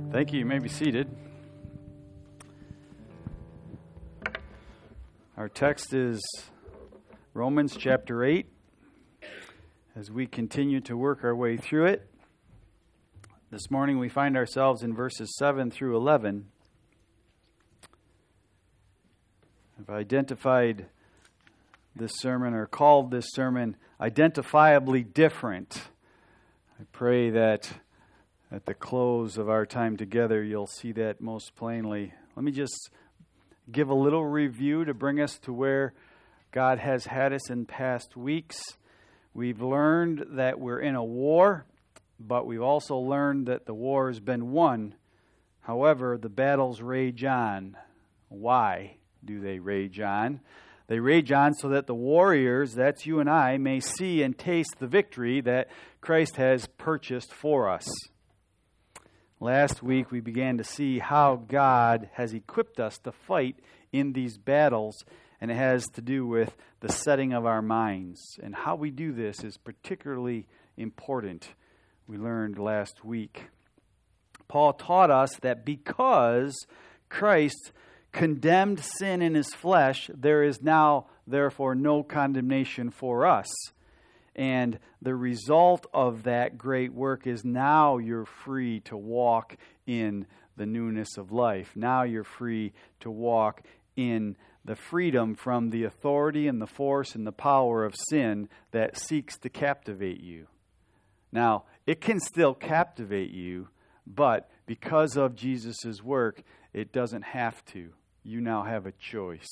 Thank you. You may be seated. Our text is Romans chapter 8. As we continue to work our way through it, this morning we find ourselves in verses 7 through 11. I've identified this sermon, or called this sermon, Identifiably Different. I pray that at the close of our time together, you'll see that most plainly. Let me just give a little review to bring us to where God has had us in past weeks. We've learned that we're in a war, but we've also learned that the war has been won. However, the battles rage on. Why do they rage on? They rage on so that the warriors, that's you and I, may see and taste the victory that Christ has purchased for us. Last week we began to see how God has equipped us to fight in these battles, and it has to do with the setting of our minds. And how we do this is particularly important, we learned last week. Paul taught us that because Christ condemned sin in his flesh, there is now, therefore, no condemnation for us. And the result of that great work is now you're free to walk in the newness of life. Now you're free to walk in the freedom from the authority and the force and the power of sin that seeks to captivate you. Now, it can still captivate you, but because of Jesus' work, it doesn't have to. You now have a choice.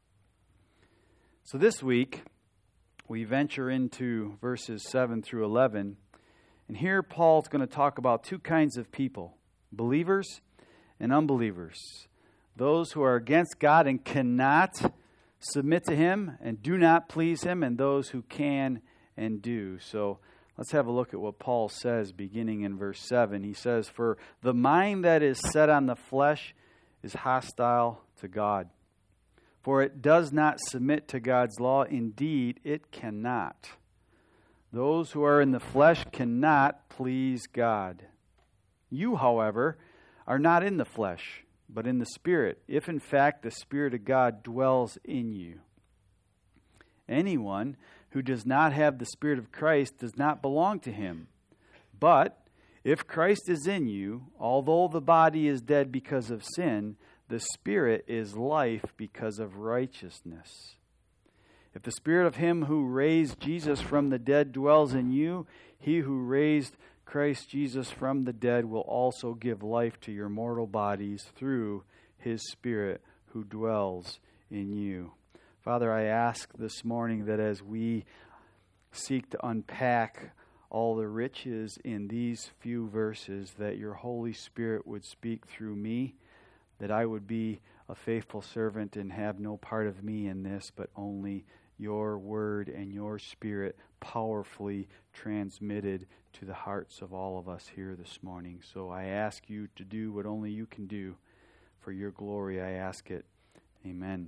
So this week, we venture into verses 7 through 11. And here Paul's going to talk about two kinds of people, believers and unbelievers. Those who are against God and cannot submit to Him and do not please Him, and those who can and do. So let's have a look at what Paul says beginning in verse 7. He says, "For the mind that is set on the flesh is hostile to God. For it does not submit to God's law. Indeed, it cannot. Those who are in the flesh cannot please God. You, however, are not in the flesh, but in the Spirit, if in fact the Spirit of God dwells in you. Anyone who does not have the Spirit of Christ does not belong to Him. But if Christ is in you, although the body is dead because of sin, the Spirit is life because of righteousness. If the Spirit of Him who raised Jesus from the dead dwells in you, He who raised Christ Jesus from the dead will also give life to your mortal bodies through His Spirit who dwells in you." Father, I ask this morning that as we seek to unpack all the riches in these few verses, that your Holy Spirit would speak through me, that I would be a faithful servant and have no part of me in this, but only your word and your Spirit powerfully transmitted to the hearts of all of us here this morning. So I ask you to do what only you can do. For your glory, I ask it. Amen.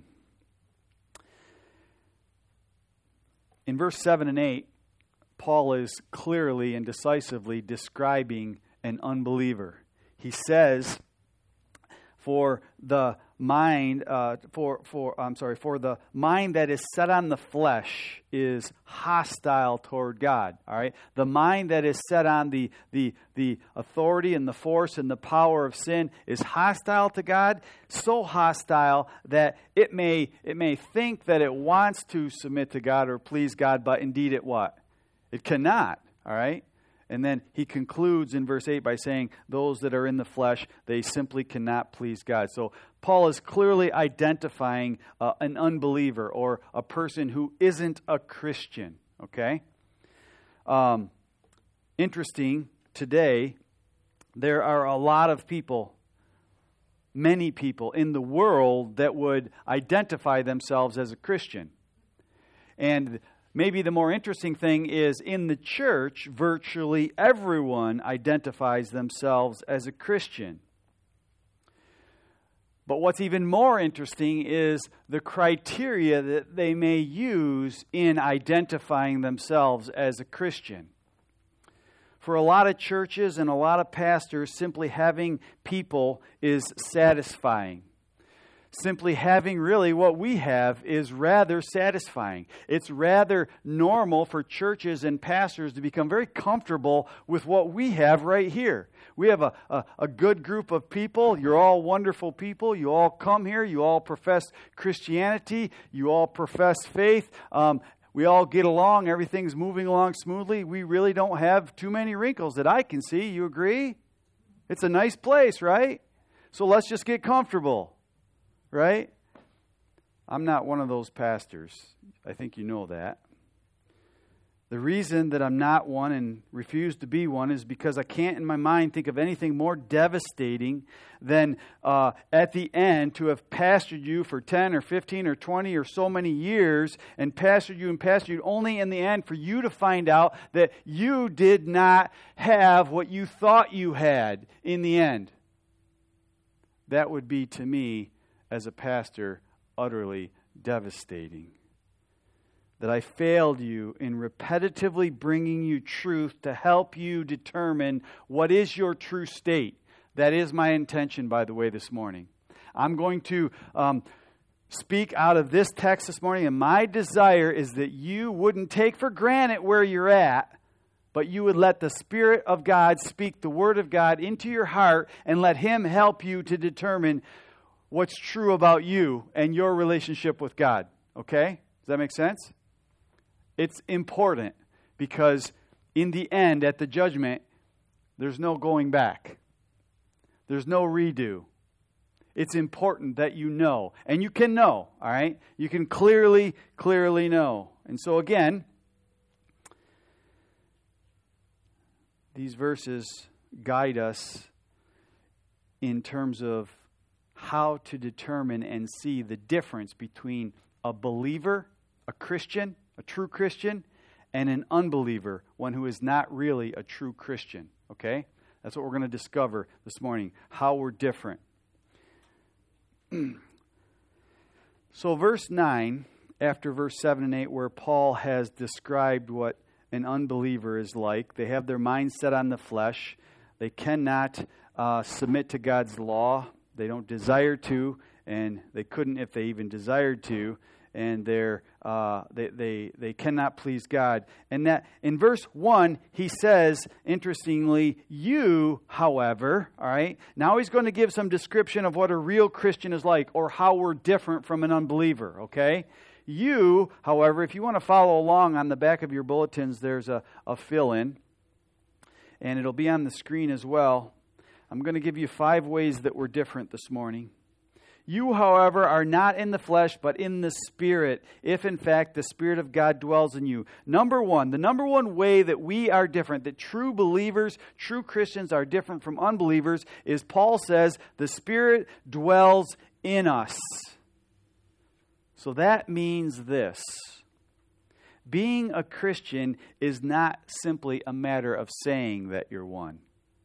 In verse 7 and 8, Paul is clearly and decisively describing an unbeliever. He says, For the mind that is set on the flesh is hostile toward God. All right, the mind that is set on the authority and the force and the power of sin is hostile to God. So hostile that it may think that it wants to submit to God or please God, but indeed it what? It cannot. All right. And then he concludes in verse 8 by saying, those that are in the flesh, they simply cannot please God. So Paul is clearly identifying an unbeliever or a person who isn't a Christian. Okay? Interesting, today, there are a lot of people, many people in the world that would identify themselves as a Christian. And maybe the more interesting thing is in the church, virtually everyone identifies themselves as a Christian. But what's even more interesting is the criteria that they may use in identifying themselves as a Christian. for a lot of churches and a lot of pastors, simply having people is satisfying. Simply having really what we have is rather satisfying. It's rather normal for churches and pastors to become very comfortable with what we have right here. We have a good group of people. You're all wonderful people. You all come here. You all profess Christianity. You all profess faith. We all get along. Everything's moving along smoothly. We really don't have too many wrinkles that I can see. You agree? It's a nice place, right? So let's just get comfortable. Right? I'm not one of those pastors. I think you know that. The reason that I'm not one and refuse to be one is because I can't in my mind think of anything more devastating than at the end to have pastored you for 10 or 15 or 20 or so many years and pastored you only in the end for you to find out that you did not have what you thought you had in the end. That would be to me, as a pastor, utterly devastating. That I failed you in repetitively bringing you truth to help you determine what is your true state. That is my intention, by the way, this morning. I'm going to speak out of this text this morning, and my desire is that you wouldn't take for granted where you're at, but you would let the Spirit of God speak the Word of God into your heart and let Him help you to determine what's true about you and your relationship with God. Okay? Does that make sense? It's important because in the end, at the judgment, there's no going back. There's no redo. It's important that you know. And you can know, all right? You can clearly know. And so again, these verses guide us in terms of how to determine and see the difference between a believer, a Christian, a true Christian, and an unbeliever, one who is not really a true Christian. Okay? That's what we're going to discover this morning, how we're different. So verse 9, after verse 7 and 8, where Paul has described what an unbeliever is like, they have their mind set on the flesh. They cannot submit to God's law. They don't desire to, and they couldn't if they even desired to, and they cannot please God. And that in verse 1, he says, interestingly, you, however, all right, now he's going to give some description of what a real Christian is like, or how we're different from an unbeliever, okay? You, however, if you want to follow along on the back of your bulletins, there's a fill-in, and it'll be on the screen as well. I'm going to give you 5 ways that we're different this morning. You, however, are not in the flesh, but in the Spirit, if in fact the Spirit of God dwells in you. Number one, the number one way that we are different, that true believers, true Christians are different from unbelievers, is Paul says, the Spirit dwells in us. So that means this. Being a Christian is not simply a matter of saying that you're one.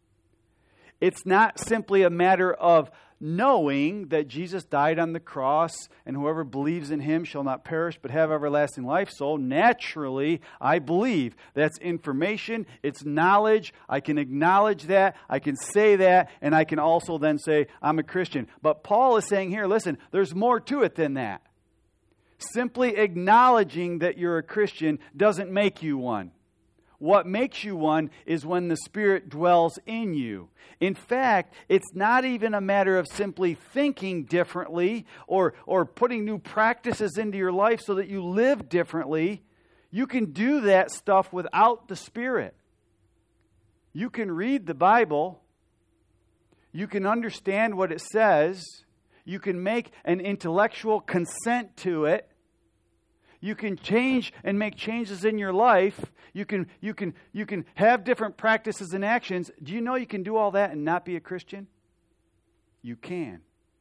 It's not simply a matter of knowing that Jesus died on the cross and whoever believes in Him shall not perish but have everlasting life. So naturally, I believe. That's information. It's knowledge. I can acknowledge that. I can say that. And I can also then say, I'm a Christian. But Paul is saying here, listen, there's more to it than that. Simply acknowledging that you're a Christian doesn't make you one. What makes you one is when the Spirit dwells in you. In fact, it's not even a matter of simply thinking differently or putting new practices into your life so that you live differently. You can do that stuff without the Spirit. You can read the Bible. You can understand what it says. You can make an intellectual consent to it. You can change and make changes in your life. You can have different practices and actions. Do you know you can do all that and not be a Christian? You can.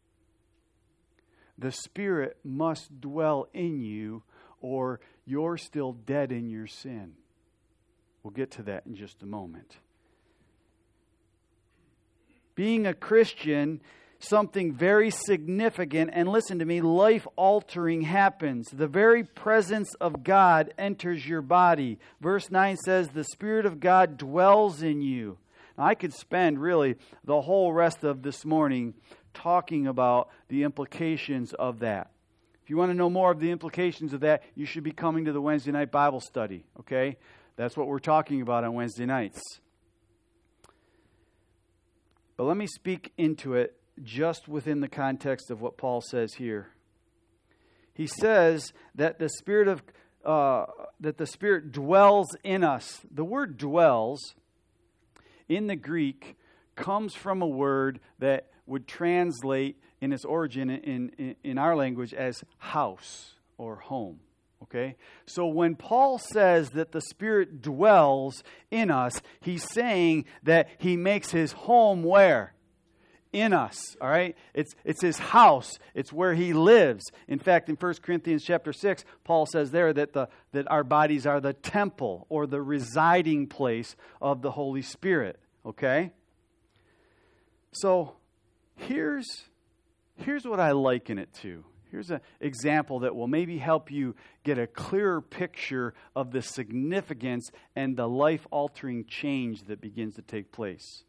The Spirit must dwell in you, or you're still dead in your sin. We'll get to that in just a moment. Being a Christian something very significant, and listen to me, life-altering happens. The very presence of God enters your body. Verse 9 says, the Spirit of God dwells in you. Now, I could spend really the whole rest of this morning talking about the implications of that. If you want to know more of the implications of that, you should be coming to the Wednesday night Bible study, okay? That's what we're talking about on Wednesday nights. But let me speak into it just within the context of what Paul says here. He says that the Spirit dwells in us. The word dwells in the Greek comes from a word that would translate in its origin in our language as house or home. Okay? So when Paul says that the Spirit dwells in us, he's saying that he makes his home where? In us, all right? It's his house. It's where he lives. In fact, in 1 Corinthians chapter 6, Paul says there that our bodies are the temple or the residing place of the Holy Spirit, okay? So here's what I liken it to. Here's an example that will maybe help you get a clearer picture of the significance and the life-altering change that begins to take place.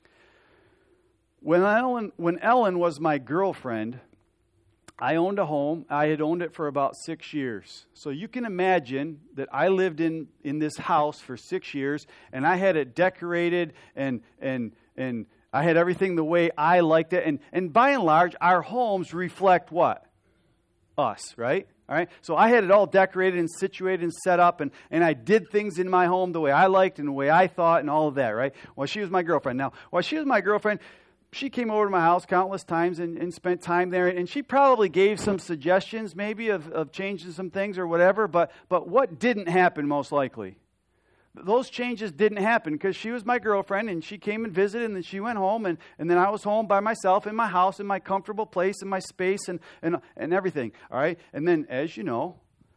When Ellen was my girlfriend, I owned a home. I had owned it for about 6 years. So you can imagine that I lived in this house for 6 years, and I had it decorated, and I had everything the way I liked it. And by and large, our homes reflect what? Us, right? All right. So I had it all decorated and situated and set up, and I did things in my home the way I liked and the way I thought and all of that, right? Well, she was my girlfriend. Now, while she was my girlfriend, she came over to my house countless times and spent time there, and she probably gave some suggestions maybe of changing some things or whatever, but what didn't happen most likely? Those changes didn't happen because she was my girlfriend, and she came and visited, and then she went home, and then I was home by myself in my house, in my comfortable place, in my space, and everything, all right? And then, as you know,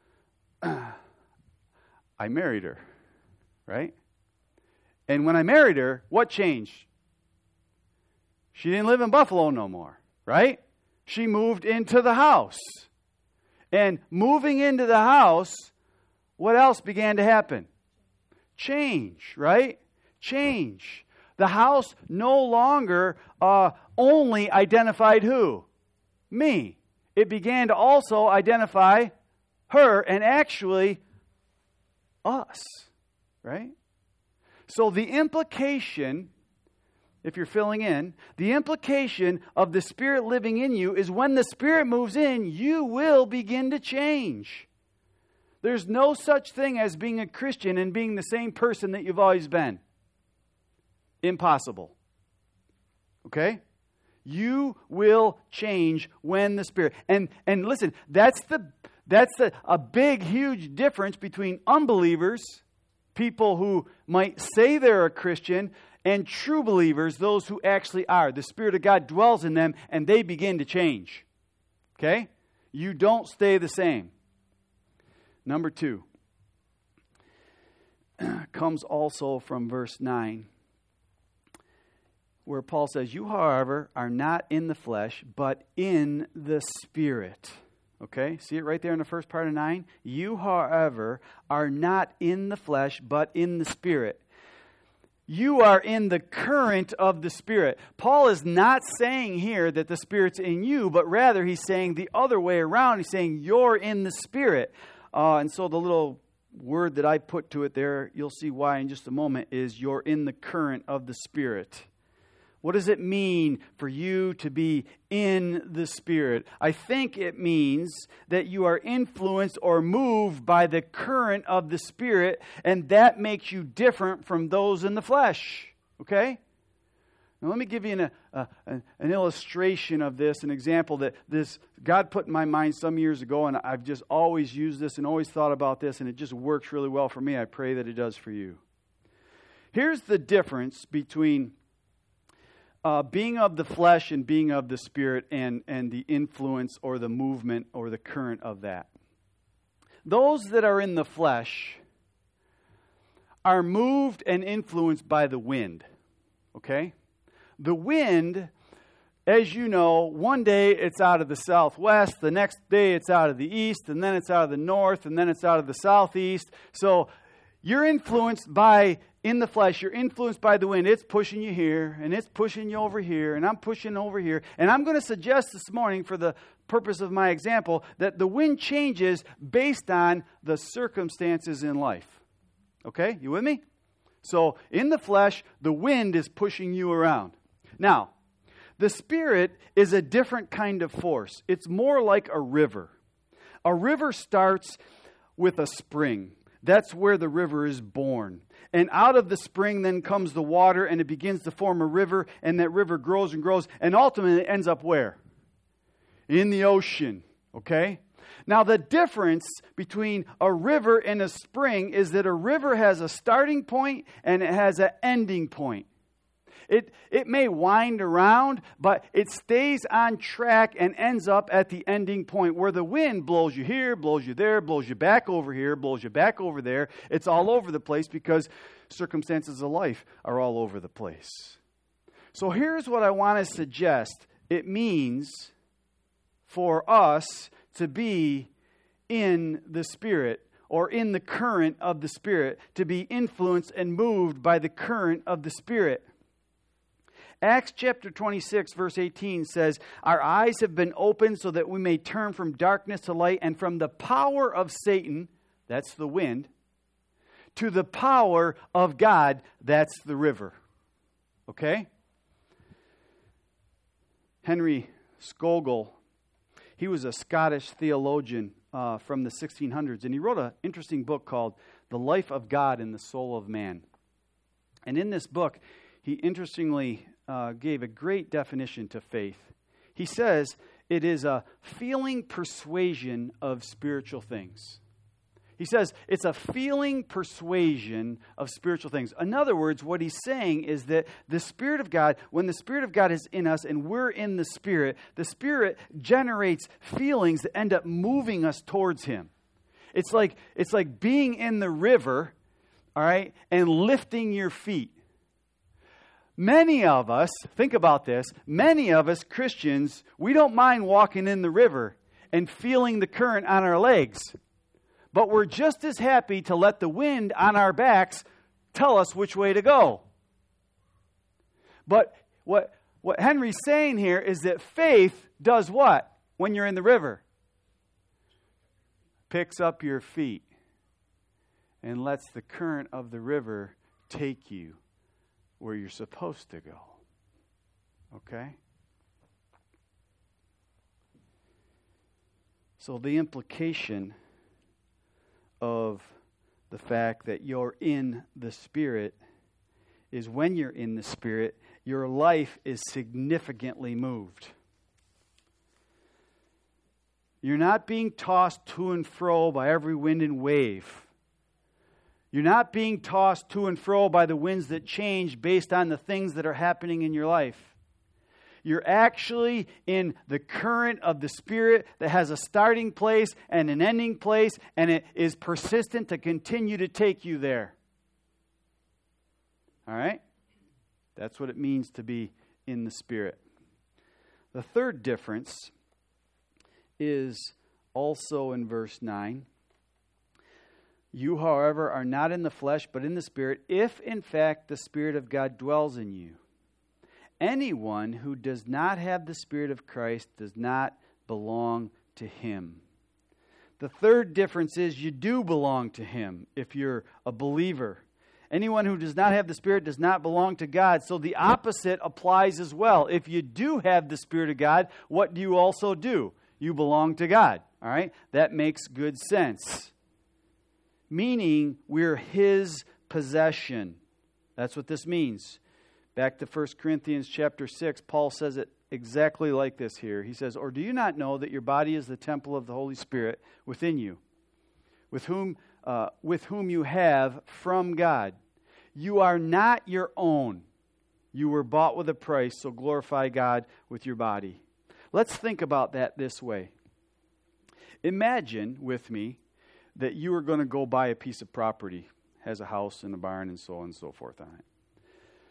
I married her, right? And when I married her, what changed? She didn't live in Buffalo no more, right? She moved into the house. And moving into the house, what else began to happen? Change, right? Change. The house no longer only identified who? Me. It began to also identify her and actually us, right? So the implication, if you're filling in, the implication of the Spirit living in you is when the Spirit moves in, you will begin to change. There's no such thing as being a Christian and being the same person that you've always been. Impossible. Okay? You will change when the Spirit. And listen, that's a big, huge difference between unbelievers, people who might say they're a Christian, and true believers, those who actually are. The Spirit of God dwells in them, and they begin to change. Okay? You don't stay the same. Number 2 comes also from verse 9, where Paul says, you, however, are not in the flesh, but in the Spirit. Okay? See it right there in the first part of 9? You, however, are not in the flesh, but in the Spirit. You are in the current of the Spirit. Paul is not saying here that the Spirit's in you, but rather he's saying the other way around. He's saying you're in the Spirit. And so the little word that I put to it there, you'll see why in just a moment, is you're in the current of the Spirit. What does it mean for you to be in the Spirit? I think it means that you are influenced or moved by the current of the Spirit, and that makes you different from those in the flesh. Okay? Now let me give you an illustration of this, an example that this God put in my mind some years ago, and I've just always used this and always thought about this, and it just works really well for me. I pray that it does for you. Here's the difference between being of the flesh and being of the Spirit and the influence or the movement or the current of that. Those that are in the flesh are moved and influenced by the wind. Okay? The wind as you know, one day it's out of the southwest, the next day it's out of the east, and then it's out of the north, and then it's out of the southeast. So you're influenced by, in the flesh, you're influenced by the wind. It's pushing you here, and it's pushing you over here, and I'm pushing over here. And I'm going to suggest this morning, for the purpose of my example, that the wind changes based on the circumstances in life. Okay? You with me? So in the flesh, the wind is pushing you around. Now, the Spirit is a different kind of force. It's more like a river. A river starts with a spring. That's where the river is born. And out of the spring then comes the water, and it begins to form a river, and that river grows and grows, and ultimately it ends up where? In the ocean. Okay? Now, the difference between a river and a spring is that a river has a starting point and it has an ending point. It may wind around, but it stays on track and ends up at the ending point, where the wind blows you here, blows you there, blows you back over here, blows you back over there. It's all over the place because circumstances of life are all over the place. So here's what I want to suggest. It means for us to be in the Spirit, or in the current of the Spirit, to be influenced and moved by the current of the Spirit. Acts chapter 26, verse 18 says, "Our eyes have been opened so that we may turn from darkness to light, and from the power of Satan," that's the wind, "to the power of God," that's the river. Okay? Henry Scougal, he was a Scottish theologian from the 1600s, and he wrote an interesting book called The Life of God in the Soul of Man. And in this book, he interestingly gave a great definition to faith. He says it is a feeling persuasion of spiritual things. He says it's a feeling persuasion of spiritual things. In other words, what he's saying is that the Spirit of God, when the Spirit of God is in us and we're in the Spirit generates feelings that end up moving us towards Him. It's like being in the river, all right, and lifting your feet. Many of us, think about this, many of us Christians, we don't mind walking in the river and feeling the current on our legs. But we're just as happy to let the wind on our backs tell us which way to go. But what Henry's saying here is that faith does what when you're in the river? Picks up your feet and lets the current of the river take you where you're supposed to go. Okay? So the implication of the fact that you're in the Spirit is, when you're in the Spirit, your life is significantly moved. You're not being tossed to and fro by every wind and wave. You're not being tossed to and fro by the winds that change based on the things that are happening in your life. You're actually in the current of the Spirit that has a starting place and an ending place, and it is persistent to continue to take you there. All right? That's what it means to be in the Spirit. The third difference is also in verse 9. "You, however, are not in the flesh, but in the Spirit, if in fact the Spirit of God dwells in you. Anyone who does not have the Spirit of Christ does not belong to Him." The third difference is you do belong to Him if you're a believer. Anyone who does not have the Spirit does not belong to God. So the opposite applies as well. If you do have the Spirit of God, what do you also do? You belong to God. All right? That makes good sense. Meaning we're His possession. That's what this means. Back to 1 Corinthians chapter 6, Paul says it exactly like this here. He says, "Or do you not know that your body is the temple of the Holy Spirit within you, with whom you have from God? You are not your own. You were bought with a price, so glorify God with your body." Let's think about that this way. Imagine with me that you were going to go buy a piece of property, has a house and a barn and so on and so forth on it.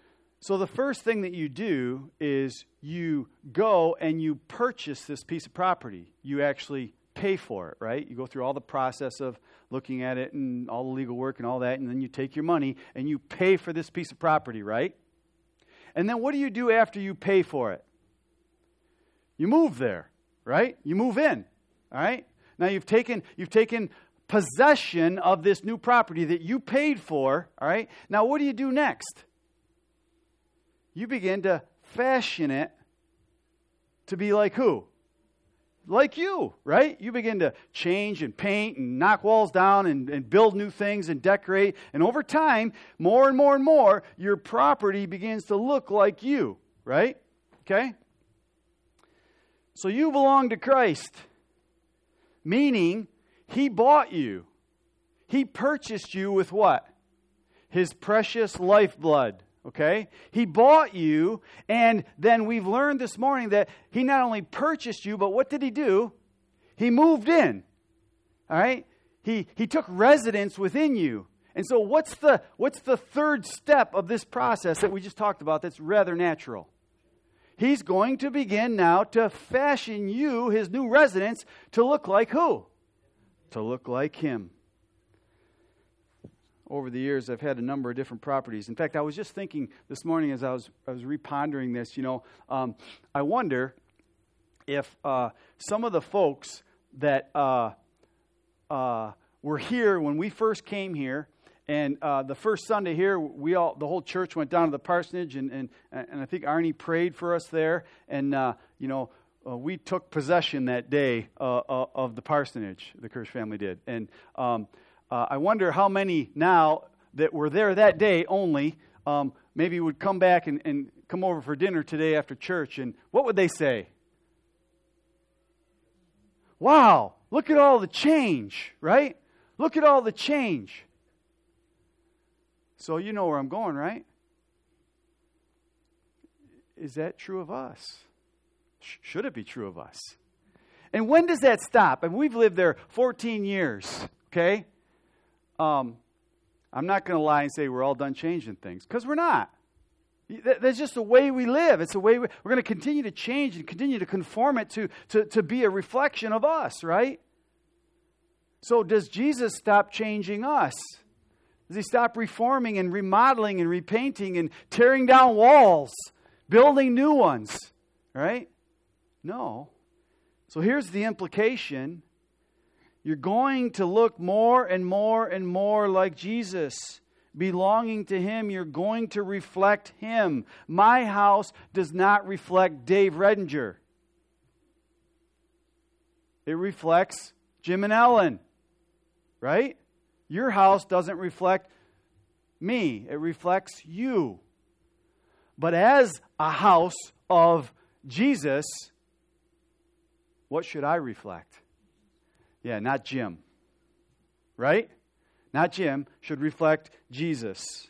So the first thing that you do is you go and you purchase this piece of property. You actually pay for it, right? You go through all the process of looking at it and all the legal work and all that, and then you take your money and you pay for this piece of property, right? And then what do you do after you pay for it? You move there, right? You move in, all right? Now you've taken possession of this new property that you paid for, all right? Now what do you do next? You begin to fashion it to be like who? Like you, right? You begin to change and paint and knock walls down and build new things and decorate. And over time, more and more and more, your property begins to look like you, right? Okay? So you belong to Christ, meaning He bought you. He purchased you with what? His precious lifeblood. Okay? He bought you, and then we've learned this morning that He not only purchased you, but what did He do? He moved in. All right? He took residence within you. And so what's the third step of this process that we just talked about that's rather natural? He's going to begin now to fashion you, His new residence, to look like who? To look like Him. Over the years, I've had a number of different properties. In fact, I was just thinking this morning as I was repondering this, I wonder if some of the folks that were here when we first came here, and the first Sunday here, the whole church went down to the parsonage, and I think Arnie prayed for us there, and we took possession that day of the parsonage. The Kirsch family did, and I wonder how many now that were there that day only maybe would come back and come over for dinner today after church, and what would they say? Wow, look at all the change, right? Look at all the change. So you know where I'm going, right? Is that true of us? Should it be true of us? And when does that stop? And we've lived there 14 years, okay? I'm not going to lie and say we're all done changing things, because we're not. That's just the way we live. It's the way we're going to continue to change and continue to conform it to be a reflection of us, right? So does Jesus stop changing us? Does He stop reforming and remodeling and repainting and tearing down walls, building new ones, right? No. So here's the implication. You're going to look more and more and more like Jesus. Belonging to Him, you're going to reflect Him. My house does not reflect Dave Redinger. It reflects Jim and Ellen, right? Your house doesn't reflect me. It reflects you. But as a house of Jesus, what should I reflect? Yeah, not Jim. Right? Not Jim. Should reflect Jesus.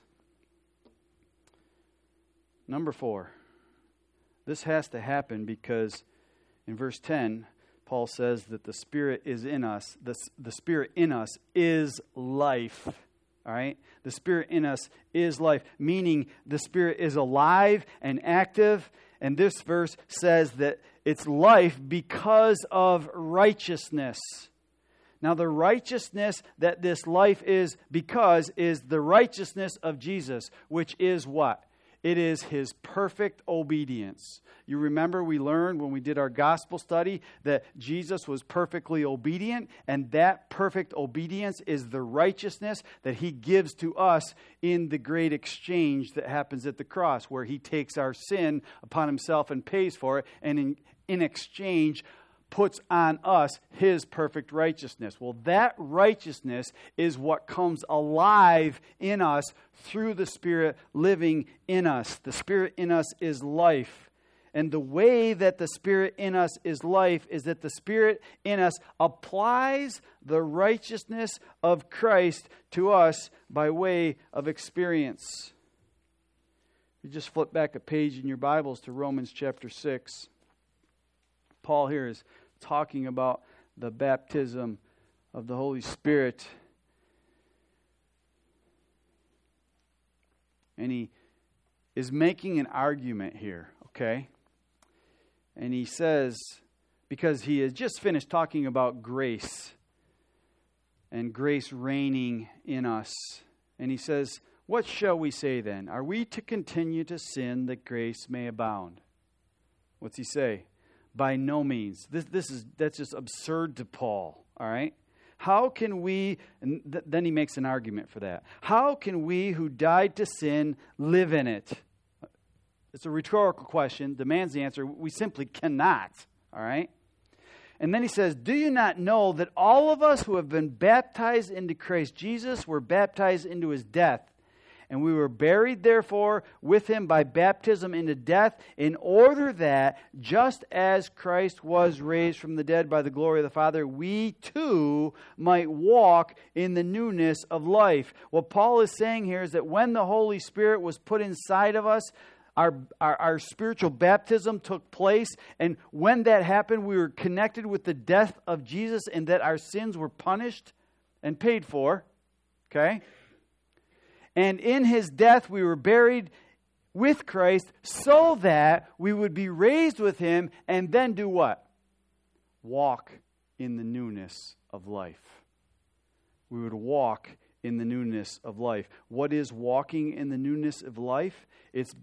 Number 4. This has to happen because in verse 10, Paul says that the Spirit is in us. The Spirit in us is life. All right? The Spirit in us is life, meaning the Spirit is alive and active. And this verse says that it's life because of righteousness. Now, the righteousness that this life is because is the righteousness of Jesus, which is what? It is His perfect obedience. You remember we learned when we did our gospel study that Jesus was perfectly obedient, and that perfect obedience is the righteousness that He gives to us in the great exchange that happens at the cross, where He takes our sin upon Himself and pays for it, and in exchange puts on us His perfect righteousness. Well, that righteousness is what comes alive in us through the Spirit living in us. The Spirit in us is life. And the way that the Spirit in us is life is that the Spirit in us applies the righteousness of Christ to us by way of experience. You just flip back a page in your Bibles to Romans chapter 6. Paul here is talking about the baptism of the Holy Spirit. And he is making an argument here, okay? And he says, because he has just finished talking about grace and grace reigning in us. And he says, what shall we say then? Are we to continue to sin that grace may abound? What's he say? By no means. That's just absurd to Paul, all right? How can we, and then he makes an argument for that. How can we who died to sin live in it? It's a rhetorical question, demands the answer. We simply cannot, all right? And then he says, do you not know that all of us who have been baptized into Christ Jesus were baptized into his death? And we were buried, therefore, with him by baptism into death, in order that, just as Christ was raised from the dead by the glory of the Father, we too might walk in the newness of life. What Paul is saying here is that when the Holy Spirit was put inside of us, our spiritual baptism took place, and when that happened, we were connected with the death of Jesus, and that our sins were punished and paid for. Okay? And in his death we were buried with Christ so that we would be raised with him and then do what? Walk in the newness of life. We would walk in the newness of life. What is walking in the newness of life? It's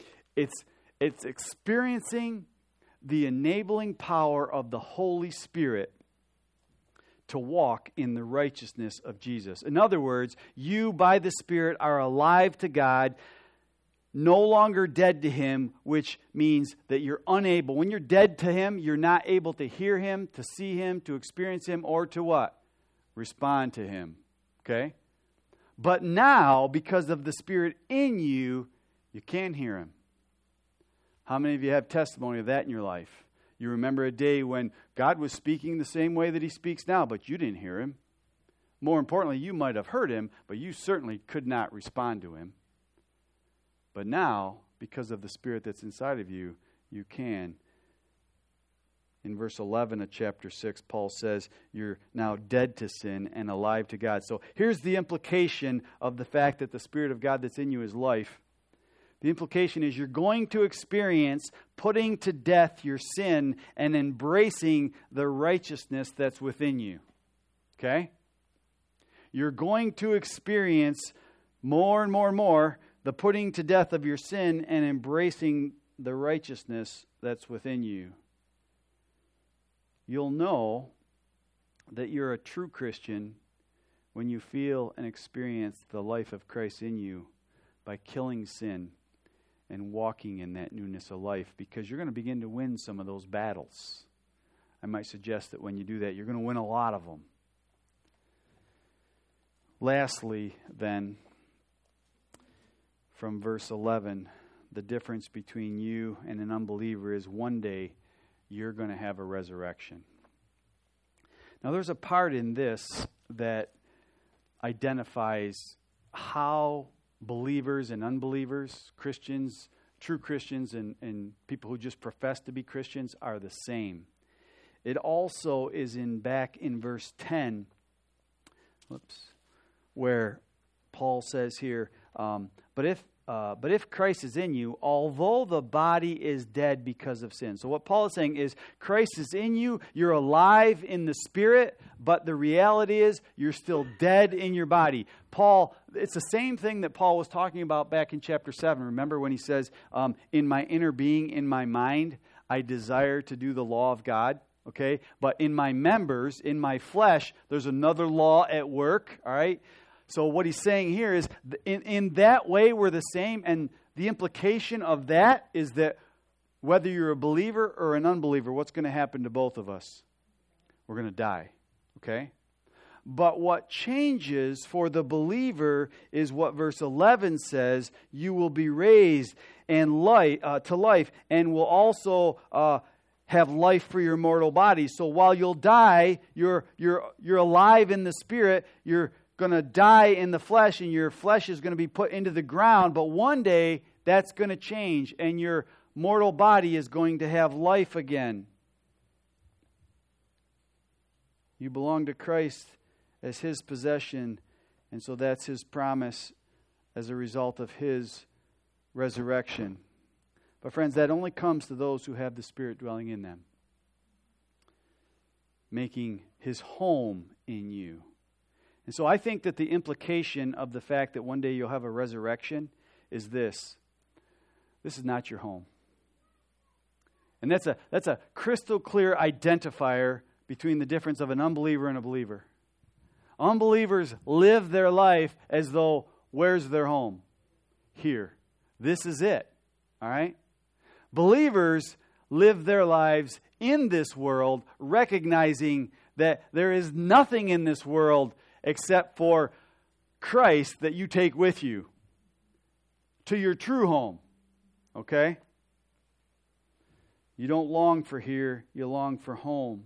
experiencing the enabling power of the Holy Spirit to walk in the righteousness of Jesus. In other words, you by the Spirit are alive to God, no longer dead to him, which means that you're unable. When you're dead to him, you're not able to hear him, to see him, to experience him, or to what? Respond to him. Okay? But now, because of the Spirit in you, you can hear him. How many of you have testimony of that in your life? You remember a day when God was speaking the same way that he speaks now, but you didn't hear him. More importantly, you might have heard him, but you certainly could not respond to him. But now, because of the Spirit that's inside of you, you can. In verse 11 of chapter 6, Paul says, you're now dead to sin and alive to God. So here's the implication of the fact that the Spirit of God that's in you is life. The implication is you're going to experience putting to death your sin and embracing the righteousness that's within you. Okay? You're going to experience more and more and more the putting to death of your sin and embracing the righteousness that's within you. You'll know that you're a true Christian when you feel and experience the life of Christ in you by killing sin and walking in that newness of life, because you're going to begin to win some of those battles. I might suggest that when you do that, you're going to win a lot of them. Lastly, then, from verse 11, the difference between you and an unbeliever is one day you're going to have a resurrection. Now, there's a part in this that identifies how believers and unbelievers, Christians, true Christians, and people who just profess to be Christians are the same. It also is back in verse 10, where Paul says here, but if Christ is in you, although the body is dead because of sin. So what Paul is saying is Christ is in you, you're alive in the Spirit, but the reality is you're still dead in your body. Paul, it's the same thing that Paul was talking about back in chapter 7. Remember when he says, in my inner being, in my mind, I desire to do the law of God. Okay? But in my members, in my flesh, there's another law at work. All right? So what he's saying here is, in that way, we're the same. And the implication of that is that whether you're a believer or an unbeliever, what's going to happen to both of us? We're going to die. Okay? But what changes for the believer is what verse 11 says, you will be raised and to life, and will also have life for your mortal body. So while you'll die, you're alive in the Spirit, you're going to die in the flesh, and your flesh is going to be put into the ground, but one day that's going to change, and your mortal body is going to have life again. You belong to Christ as His possession, and so that's His promise as a result of His resurrection. But friends, that only comes to those who have the Spirit dwelling in them, making His home in you. And so I think that the implication of the fact that one day you'll have a resurrection is this. This is not your home. And that's a crystal clear identifier between the difference of an unbeliever and a believer. Unbelievers live their life as though, where's their home? Here. This is it. All right? Believers live their lives in this world, recognizing that there is nothing in this world except for Christ that you take with you to your true home. Okay? You don't long for here, you long for home.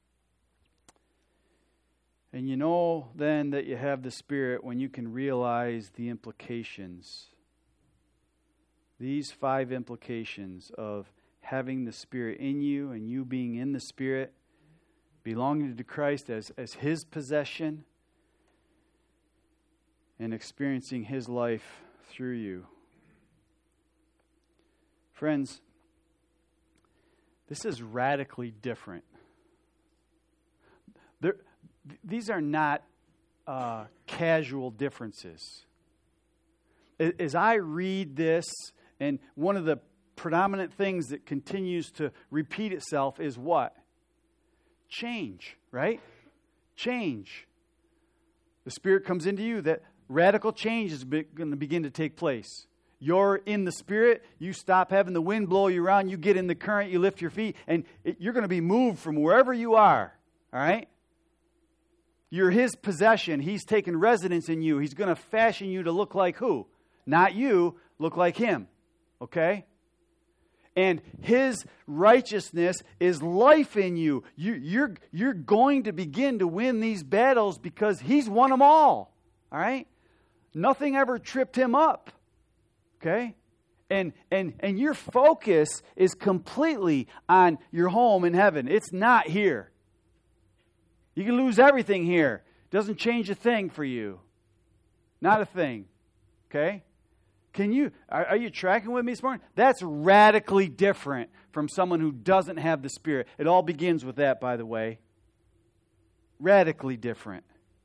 And you know then that you have the Spirit when you can realize the implications. These 5 implications of having the Spirit in you and you being in the Spirit, belonging to Christ as His possession, and experiencing His life through you. Friends, this is radically different. These are not casual differences. As I read this, and one of the predominant things that continues to repeat itself is what? Change, right? Change. The Spirit comes into you. That radical change is going to begin to take place. You're in the Spirit. You stop having the wind blow you around. You get in the current. You lift your feet. And you're going to be moved from wherever you are. All right? You're His possession. He's taken residence in you. He's going to fashion you to look like who? Not you. Look like Him. Okay? And His righteousness is life in you. You're going to begin to win these battles because He's won them all. All right? Nothing ever tripped Him up. Okay? And your focus is completely on your home in heaven. It's not here. You can lose everything here. It doesn't change a thing for you. Not a thing. Okay? Are you tracking with me this morning? That's radically different from someone who doesn't have the Spirit. It all begins with that, by the way. Radically different.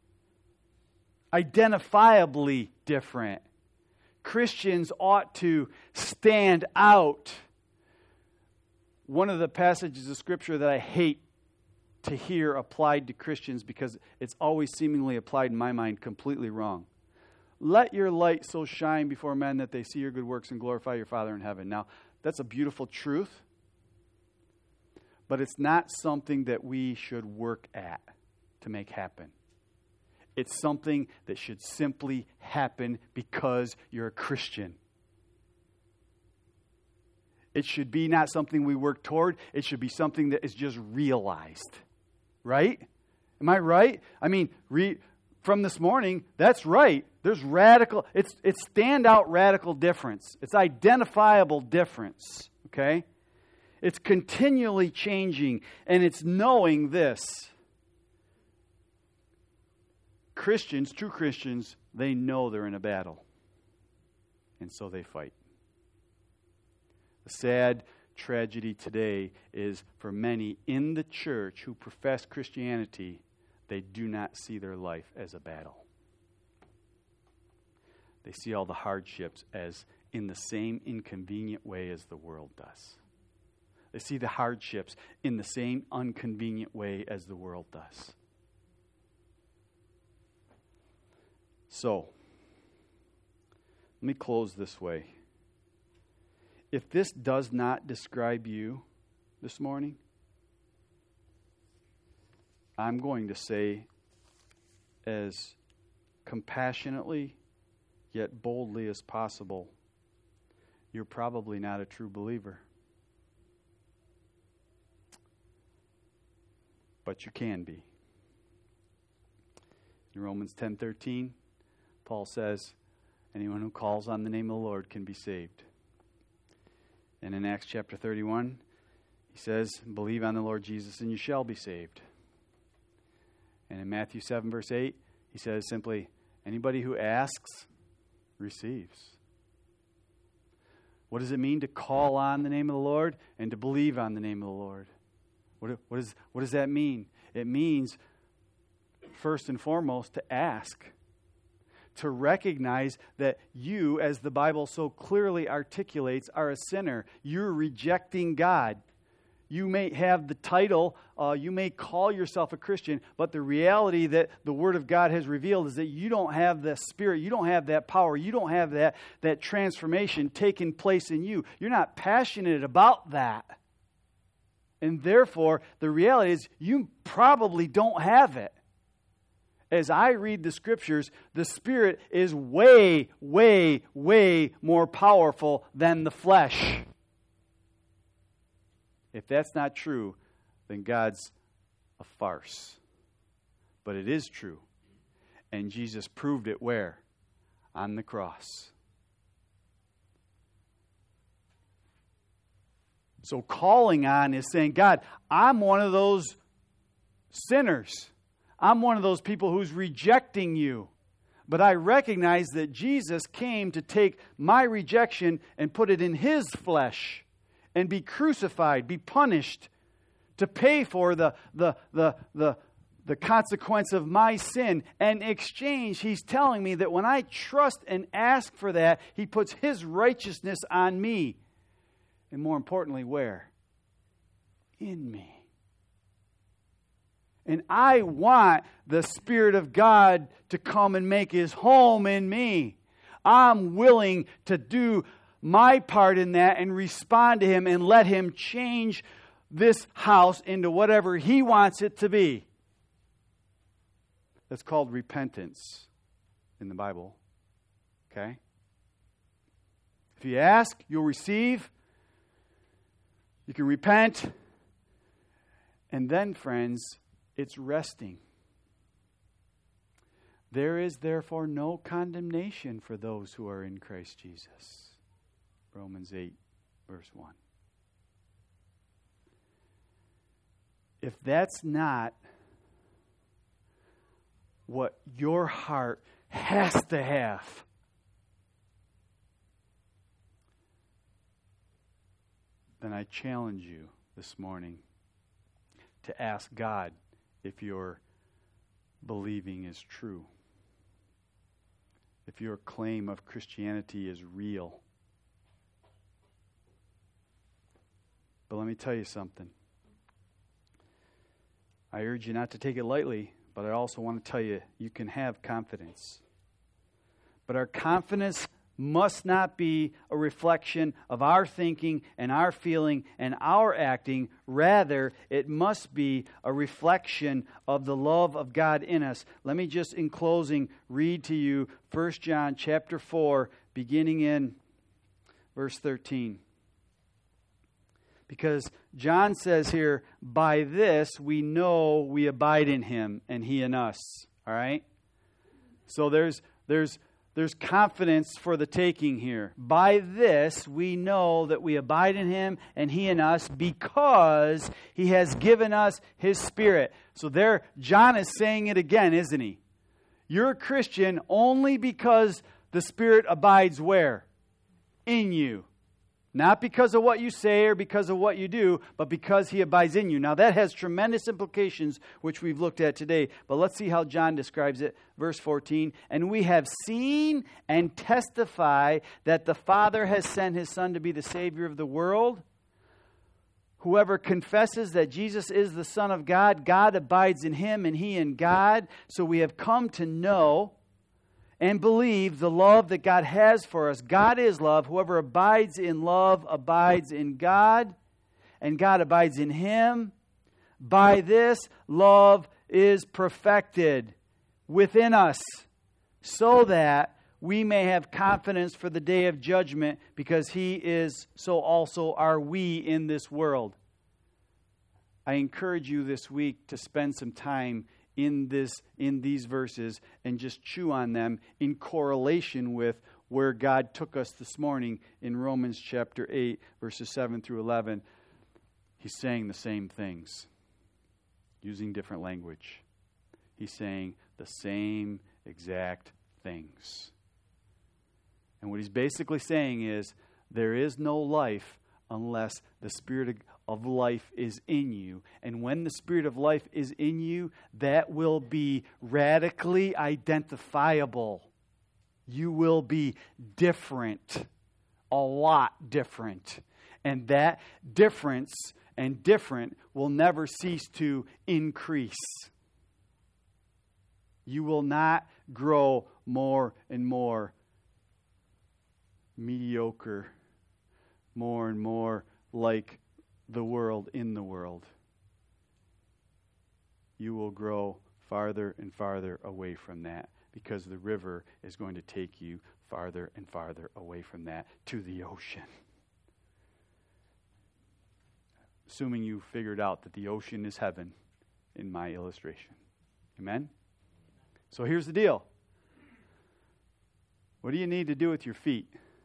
Identifiably different. Christians ought to stand out. One of the passages of Scripture that I hate to hear applied to Christians because it's always seemingly applied in my mind completely wrong. Let your light so shine before men that they see your good works and glorify your Father in heaven. Now, that's a beautiful truth, but it's not something that we should work at to make happen. It's something that should simply happen because you're a Christian. It should be not something we work toward. It should be something that is just realized. Right? Am I right? I mean, from this morning, that's right. There's radical, it's standout radical difference. It's identifiable difference. Okay? It's continually changing, and it's knowing this. Christians, true Christians, they know they're in a battle. And so they fight. The sad tragedy today is for many in the church who profess Christianity, they do not see their life as a battle. They see all the hardships as in the same inconvenient way as the world does. They see the hardships in the same inconvenient way as the world does. So, let me close this way. If this does not describe you this morning, I'm going to say as compassionately yet boldly as possible, you're probably not a true believer. But you can be. In Romans 10:13, Paul says, anyone who calls on the name of the Lord can be saved. And in Acts chapter 31, he says, believe on the Lord Jesus and you shall be saved. And in Matthew 7 verse 8, he says simply, anybody who asks, receives. What does it mean to call on the name of the Lord and to believe on the name of the Lord? What does that mean? It means, first and foremost, to ask. To recognize that you, as the Bible so clearly articulates, are a sinner. You're rejecting God. You may have the title, you may call yourself a Christian, but the reality that the Word of God has revealed is that you don't have the Spirit, you don't have that power, you don't have that transformation taking place in you. You're not passionate about that. And therefore, the reality is you probably don't have it. As I read the Scriptures, the Spirit is way, way, way more powerful than the flesh. If that's not true, then God's a farce. But it is true. And Jesus proved it where? On the cross. So calling on is saying, God, I'm one of those sinners. I'm one of those people who's rejecting you. But I recognize that Jesus came to take my rejection and put it in His flesh and be crucified, be punished, to pay for the consequence of my sin. And in exchange, He's telling me that when I trust and ask for that, He puts His righteousness on me. And more importantly, where? In me. And I want the Spirit of God to come and make His home in me. I'm willing to do my part in that and respond to Him and let Him change this house into whatever He wants it to be. That's called repentance in the Bible. Okay? If you ask, you'll receive. You can repent. And then, friends, it's resting. There is therefore no condemnation for those who are in Christ Jesus. Romans 8, verse 1. If that's not what your heart has to have, then I challenge you this morning to ask God if your believing is true, if your claim of Christianity is real. But let me tell you something. I urge you not to take it lightly, but I also want to tell you, you can have confidence. But our confidence must not be a reflection of our thinking and our feeling and our acting. Rather, it must be a reflection of the love of God in us. Let me just, in closing, read to you 1 John chapter 4, beginning in verse 13. Because John says here, by this we know we abide in Him and He in us. All right? So there's confidence for the taking here. By this we know that we abide in Him and He in us because He has given us His Spirit. So there, John is saying it again, isn't he? You're a Christian only because the Spirit abides where? In you. Not because of what you say or because of what you do, but because He abides in you. Now that has tremendous implications, which we've looked at today. But let's see how John describes it. Verse 14, and we have seen and testify that the Father has sent His Son to be the Savior of the world. Whoever confesses that Jesus is the Son of God, God abides in Him and He in God. So we have come to know and believe the love that God has for us. God is love. Whoever abides in love abides in God, and God abides in him. By this, love is perfected within us, so that we may have confidence for the day of judgment, because He is, so also are we in this world. I encourage you this week to spend some time in these verses and just chew on them in correlation with where God took us this morning in Romans chapter 8, verses 7 through 11. He's saying the same things, using different language. He's saying the same exact things. And what he's basically saying is There is no life unless the Spirit of life is in you. And when the Spirit of life is in you, that will be radically identifiable. You will be different, a lot different. And that difference and different will never cease to increase. You will not grow more and more mediocre, more and more like the world in the world. You will grow farther and farther away from that, because the river is going to take you farther and farther away from that to the ocean. Assuming you figured out that the ocean is heaven in my illustration. Amen? So here's the deal. What do you need to do with your feet?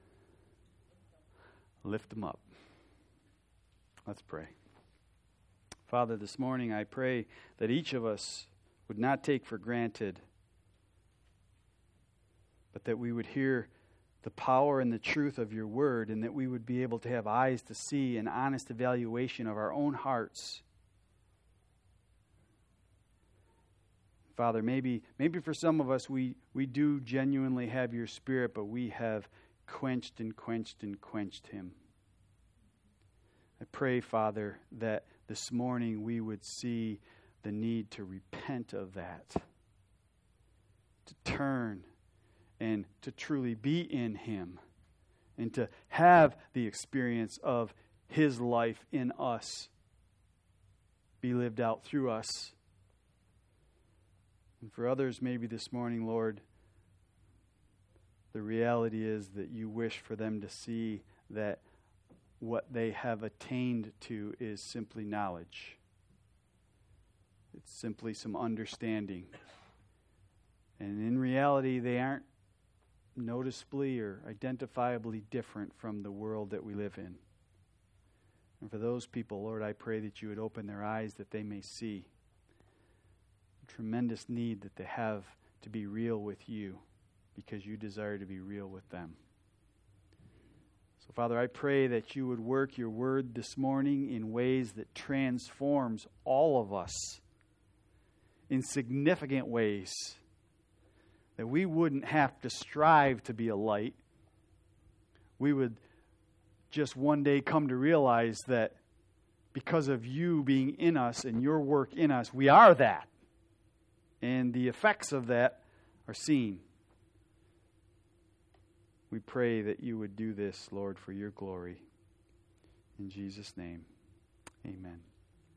Lift them up. Let's pray. Father, this morning I pray that each of us would not take for granted, but that we would hear the power and the truth of your word, and that we would be able to have eyes to see an honest evaluation of our own hearts. Father, maybe for some of us we do genuinely have your Spirit, but we have quenched him. I pray, Father, that this morning we would see the need to repent of that, to turn and to truly be in him, and to have the experience of his life in us be lived out through us. And for others, maybe this morning, Lord, the reality is that you wish for them to see that what they have attained to is simply knowledge. It's simply some understanding. And in reality, they aren't noticeably or identifiably different from the world that we live in. And for those people, Lord, I pray that you would open their eyes that they may see the tremendous need that they have to be real with you, because you desire to be real with them. So, Father, I pray that you would work your word this morning in ways that transforms all of us in significant ways, that we wouldn't have to strive to be a light. We would just one day come to realize that because of you being in us and your work in us, we are that. And the effects of that are seen. We pray that you would do this, Lord, for your glory. In Jesus' name, amen.